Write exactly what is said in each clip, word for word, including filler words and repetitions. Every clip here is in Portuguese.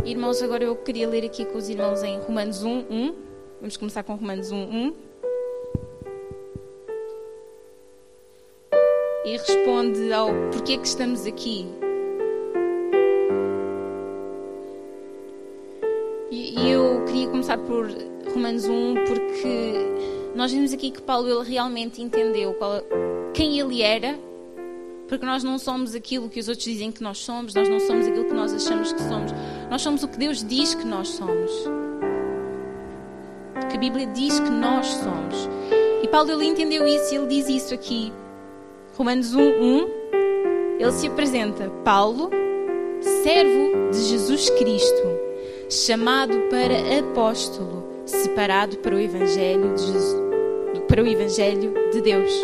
Irmãos, agora eu queria ler aqui com os irmãos em Romanos um, um. Vamos começar com Romanos um, um. E responde ao porquê que estamos aqui. E, e eu queria começar por Romanos um, porque nós vimos aqui que Paulo ele realmente entendeu qual, quem ele era, porque nós não somos aquilo que os outros dizem que nós somos, nós não somos aquilo que nós achamos que somos, nós somos o que Deus diz que nós somos, o que a Bíblia diz que nós somos. E Paulo ele entendeu isso e ele diz isso aqui, Romanos um, um, ele se apresenta, Paulo, servo de Jesus Cristo, chamado para apóstolo, separado para o Evangelho de Jesus, para o Evangelho de Deus.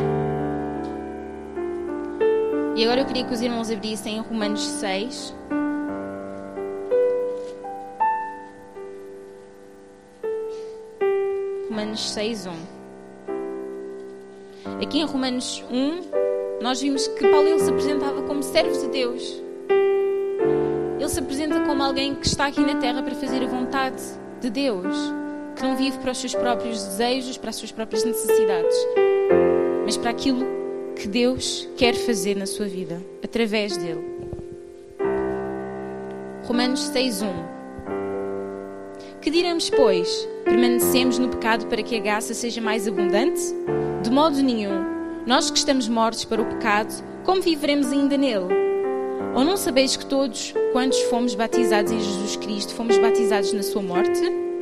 E agora eu queria que os irmãos abrissem em Romanos seis. Romanos seis, um. Aqui em Romanos um, nós vimos que Paulo ele se apresentava como servo de Deus. Ele se apresenta como alguém que está aqui na terra para fazer a vontade de Deus, que não vive para os seus próprios desejos, para as suas próprias necessidades, mas para aquilo que Deus quer fazer na sua vida, através dele. Romanos seis, um. Que diremos, pois? Permanecemos no pecado para que a graça seja mais abundante? De modo nenhum. Nós que estamos mortos para o pecado, como viveremos ainda nele? Ou não sabeis que todos, quantos fomos batizados em Jesus Cristo, fomos batizados na sua morte?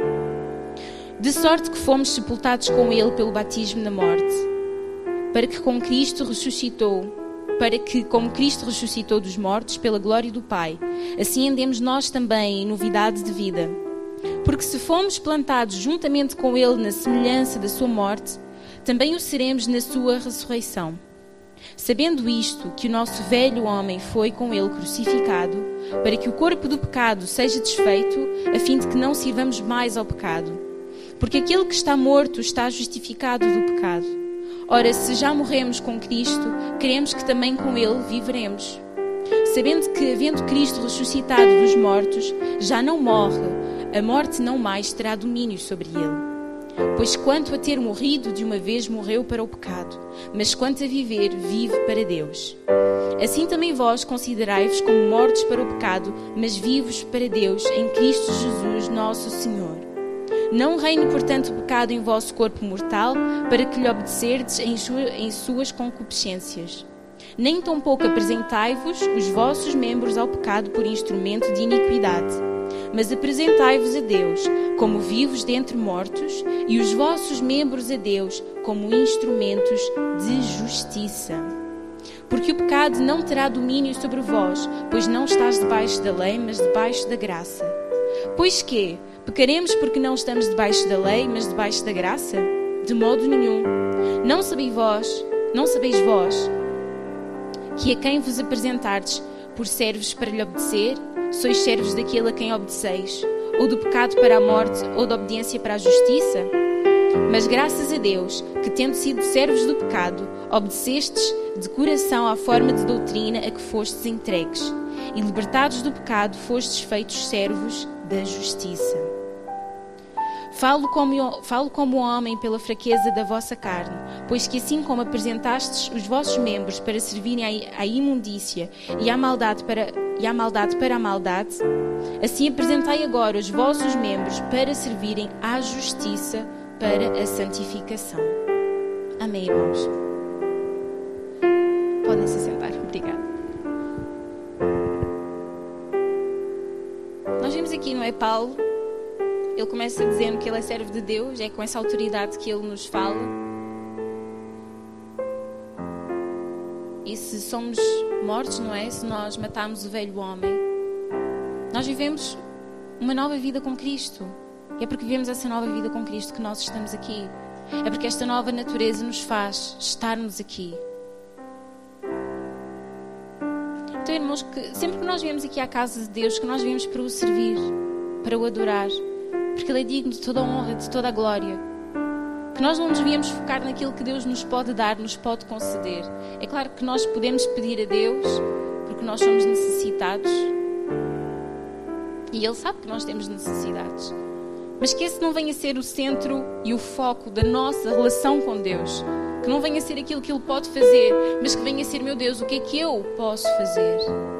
De sorte que fomos sepultados com ele pelo batismo na morte, para que com Cristo ressuscitou, para que, como Cristo ressuscitou dos mortos pela glória do Pai, assim andemos nós também em novidade de vida. Porque se fomos plantados juntamente com ele na semelhança da sua morte, também o seremos na sua ressurreição. Sabendo isto, que o nosso velho homem foi com ele crucificado, para que o corpo do pecado seja desfeito, a fim de que não sirvamos mais ao pecado. Porque aquele que está morto está justificado do pecado. Ora, se já morremos com Cristo, queremos que também com ele viveremos. Sabendo que, havendo Cristo ressuscitado dos mortos, já não morre, a morte não mais terá domínio sobre ele. Pois quanto a ter morrido de uma vez morreu para o pecado, mas quanto a viver, vive para Deus. Assim também vós considerai-vos como mortos para o pecado, mas vivos para Deus em Cristo Jesus nosso Senhor. Não reine, portanto, o pecado em vosso corpo mortal, para que lhe obedecerdes em, sua, em suas concupiscências. Nem tampouco apresentai-vos os vossos membros ao pecado por instrumento de iniquidade, mas apresentai-vos a Deus como vivos dentre mortos, e os vossos membros a Deus como instrumentos de justiça. Porque o pecado não terá domínio sobre vós, pois não estás debaixo da lei, mas debaixo da graça. Pois que? Pecaremos porque não estamos debaixo da lei, mas debaixo da graça? De modo nenhum. Não sabeis vós, não sabeis vós, que a quem vos apresentardes por servos para lhe obedecer, sois servos daquele a quem obedeceis, ou do pecado para a morte, ou da obediência para a justiça? Mas graças a Deus, que tendo sido servos do pecado, obedecestes de coração à forma de doutrina a que fostes entregues, e libertados do pecado, fostes feitos servos da justiça. Falo como, falo como homem pela fraqueza da vossa carne, pois que assim como apresentastes os vossos membros para servirem à, à imundícia e à maldade para, e à maldade para a maldade, assim apresentai agora os vossos membros para servirem à justiça para a santificação. Amém, irmãos? Podem se sentar. Obrigada. Nós vimos aqui, não é, Paulo? Ele começa dizendo que ele é servo de Deus, é com essa autoridade que ele nos fala. E se somos mortos, não é? Se nós matarmos o velho homem, nós vivemos uma nova vida com Cristo. E é porque vivemos essa nova vida com Cristo que nós estamos aqui. É porque esta nova natureza nos faz estarmos aqui. Então, irmãos, que sempre que nós viemos aqui à casa de Deus, que nós viemos para o servir, para o adorar, porque Ele é digno de toda a honra, de toda a glória. Que nós não nos devíamos focar naquilo que Deus nos pode dar, nos pode conceder. É claro que nós podemos pedir a Deus, porque nós somos necessitados. E Ele sabe que nós temos necessidades. Mas que esse não venha ser o centro e o foco da nossa relação com Deus. Que não venha ser aquilo que Ele pode fazer, mas que venha ser, meu Deus, o que é que eu posso fazer?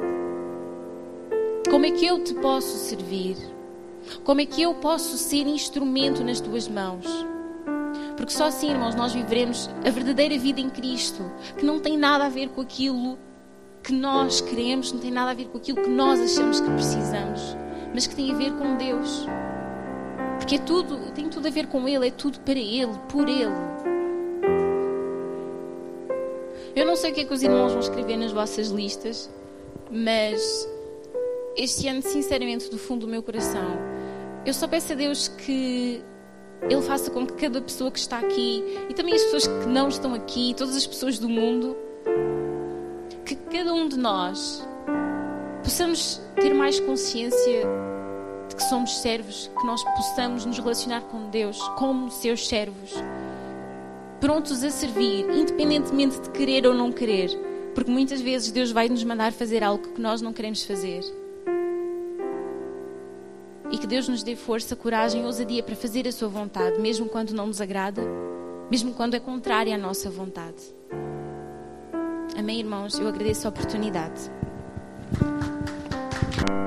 Como é que eu te posso servir? Como é que eu posso ser instrumento nas tuas mãos? Porque só assim, irmãos, nós viveremos a verdadeira vida em Cristo, que não tem nada a ver com aquilo que nós queremos, não tem nada a ver com aquilo que nós achamos que precisamos, mas que tem a ver com Deus. Porque é tudo, tem tudo a ver com Ele, é tudo para Ele, por Ele. Eu não sei o que é que os irmãos vão escrever nas vossas listas, mas este ano, sinceramente, do fundo do meu coração, eu só peço a Deus que Ele faça com que cada pessoa que está aqui, e também as pessoas que não estão aqui, todas as pessoas do mundo, que cada um de nós possamos ter mais consciência de que somos servos, que nós possamos nos relacionar com Deus como seus servos, prontos a servir, independentemente de querer ou não querer, porque muitas vezes Deus vai nos mandar fazer algo que nós não queremos fazer. E que Deus nos dê força, coragem e ousadia para fazer a sua vontade, mesmo quando não nos agrada, mesmo quando é contrária à nossa vontade. Amém, irmãos? Eu agradeço a oportunidade.